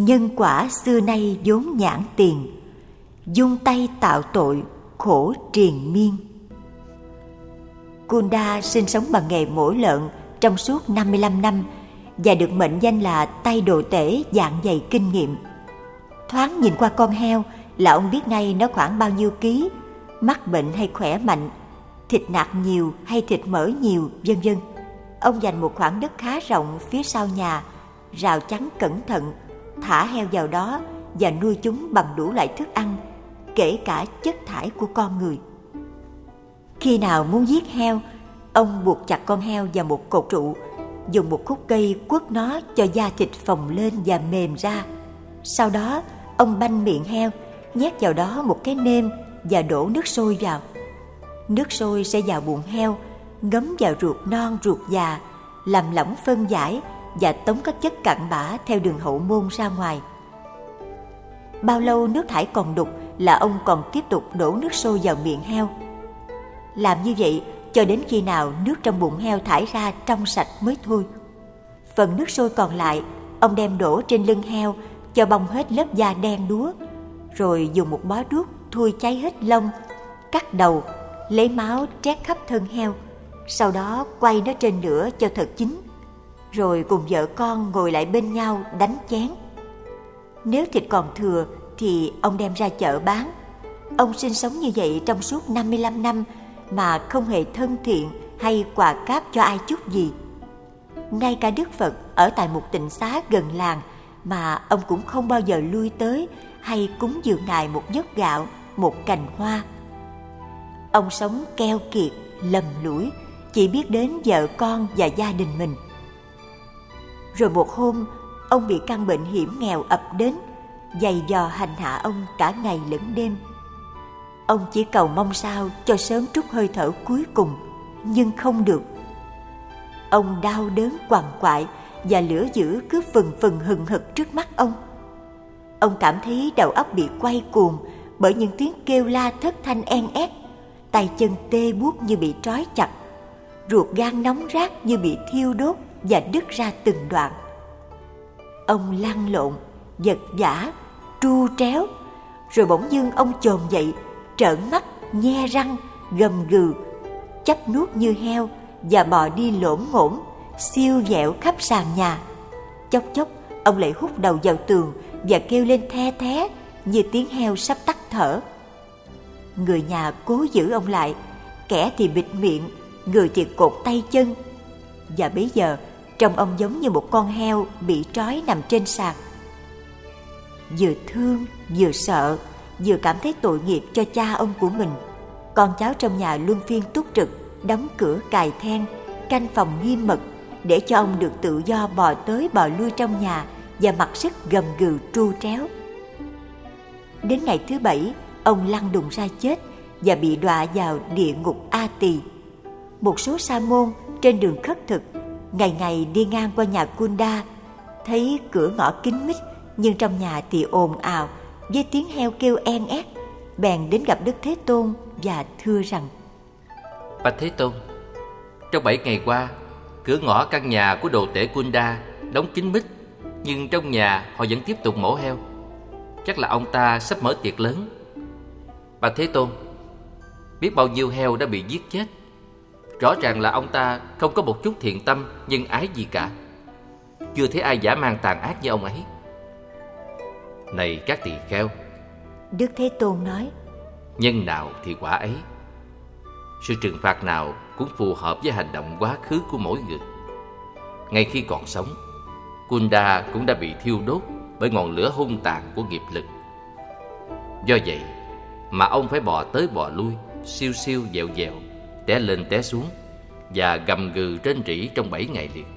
nhân quả xưa nay vốn nhãn tiền, dung tay tạo tội khổ triền miên. Kunda sinh sống bằng nghề mổ lợn trong suốt 55 năm và được mệnh danh là tay đồ tể dạng dày kinh nghiệm. Thoáng nhìn qua con heo là ông biết ngay nó khoảng bao nhiêu ký, mắc bệnh hay khỏe mạnh, thịt nạc nhiều hay thịt mỡ nhiều, vân vân. Ông dành một khoảng đất khá rộng phía sau nhà, rào chắn cẩn thận, thả heo vào đó và nuôi chúng bằng đủ loại thức ăn, kể cả chất thải của con người. Khi nào muốn giết heo, ông buộc chặt con heo vào một cột trụ, dùng một khúc cây quất nó cho da thịt phồng lên và mềm ra. Sau đó, ông banh miệng heo, nhét vào đó một cái nêm và đổ nước sôi vào. Nước sôi sẽ vào bụng heo, ngấm vào ruột non ruột già, làm lỏng phân giải và tống các chất cặn bã theo đường hậu môn ra ngoài. Bao lâu nước thải còn đục là ông còn tiếp tục đổ nước sôi vào miệng heo. Làm như vậy cho đến khi nào nước trong bụng heo thải ra trong sạch mới thôi. Phần nước sôi còn lại, ông đem đổ trên lưng heo cho bong hết lớp da đen đúa, rồi dùng một bó đuốc thui cháy hết lông, cắt đầu, lấy máu trét khắp thân heo, sau đó quay nó trên lửa cho thật chín, rồi cùng vợ con ngồi lại bên nhau đánh chén. Nếu thịt còn thừa thì ông đem ra chợ bán. Ông sinh sống như vậy trong suốt 55 năm mà không hề thân thiện hay quà cáp cho ai chút gì. Ngay cả Đức Phật ở tại một tịnh xá gần làng mà ông cũng không bao giờ lui tới hay cúng dường Ngài một vốc gạo, một cành hoa. Ông sống keo kiệt, lầm lũi, chỉ biết đến vợ con và gia đình mình. Rồi một hôm, ông bị căn bệnh hiểm nghèo ập đến, giày vò hành hạ ông cả ngày lẫn đêm. Ông chỉ cầu mong sao cho sớm trút hơi thở cuối cùng, nhưng không được. Ông đau đớn quằn quại và lửa dữ cứ phừng phừng hừng hực trước mắt ông. Ông cảm thấy đầu óc bị quay cuồng bởi những tiếng kêu la thất thanh en ét, tay chân tê buốt như bị trói chặt, ruột gan nóng rát như bị thiêu đốt và đứt ra từng đoạn. Ông lăn lộn, vật vã, tru tréo, rồi bỗng dưng ông chồm dậy, trợn mắt, nhe răng, gầm gừ, chắp nuốt như heo và bò đi lổm ngổm, siêu vẹo khắp sàn nhà. Chốc chốc ông lại hút đầu vào tường và kêu lên the thé như tiếng heo sắp tắt thở. Người nhà cố giữ ông lại, kẻ thì bịt miệng, người thì cột tay chân, và bấy giờ trông ông giống như một con heo bị trói nằm trên sàn. Vừa thương, vừa sợ, vừa cảm thấy tội nghiệp cho cha ông của mình. Con cháu trong nhà luân phiên túc trực, đóng cửa cài then, canh phòng nghiêm mật để cho ông được tự do bò tới bò lui trong nhà và mặc sức gầm gừ tru tréo. Đến ngày thứ 7, ông lăn đùng ra chết và bị đọa vào địa ngục A Tỳ. Một số sa môn trên đường khất thực ngày ngày đi ngang qua nhà Kunda, thấy cửa ngõ kín mít nhưng trong nhà thì ồn ào với tiếng heo kêu en ét, bèn đến gặp Đức Thế Tôn và thưa rằng: Bạch Thế Tôn, trong 7 ngày qua, cửa ngõ căn nhà của đồ tể Kunda đóng kín mít, nhưng trong nhà họ vẫn tiếp tục mổ heo. Chắc là ông ta sắp mở tiệc lớn. Bạch Thế Tôn, biết bao nhiêu heo đã bị giết chết. Rõ ràng là ông ta không có một chút thiện tâm, nhân ái gì cả. Chưa thấy ai dã man tàn ác như ông ấy. Này các tỳ kheo, Đức Thế Tôn nói: nhân nào thì quả ấy. Sự trừng phạt nào cũng phù hợp với hành động quá khứ của mỗi người. Ngay khi còn sống, Kunda cũng đã bị thiêu đốt bởi ngọn lửa hung tàn của nghiệp lực. Do vậy mà ông phải bò tới bò lui, siêu siêu dẹo dẹo, té lên té xuống và gầm gừ rên rỉ trong 7 ngày liền.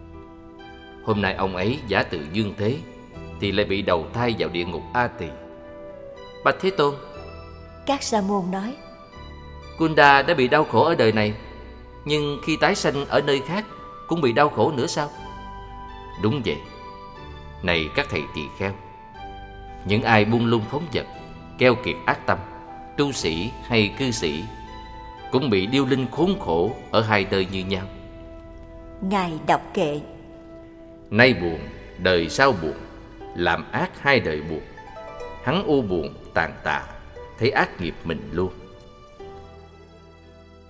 Hôm nay ông ấy giả tự dương thế thì lại bị đầu thai vào địa ngục A Tỳ. Bạch Thế Tôn, các sa môn nói: Kunda đã bị đau khổ ở đời này, nhưng khi tái sanh ở nơi khác cũng bị đau khổ nữa sao? Đúng vậy. Này các thầy tỳ kheo, những ai buông lung phóng dật, keo kiệt ác tâm, tu sĩ hay cư sĩ cũng bị điêu linh khốn khổ ở hai nơi như nhau. Ngài đọc kệ: Nay buồn, đời sau buồn, làm ác hai đời buồn. Hắn u buồn tàn tạ, thấy ác nghiệp mình luôn.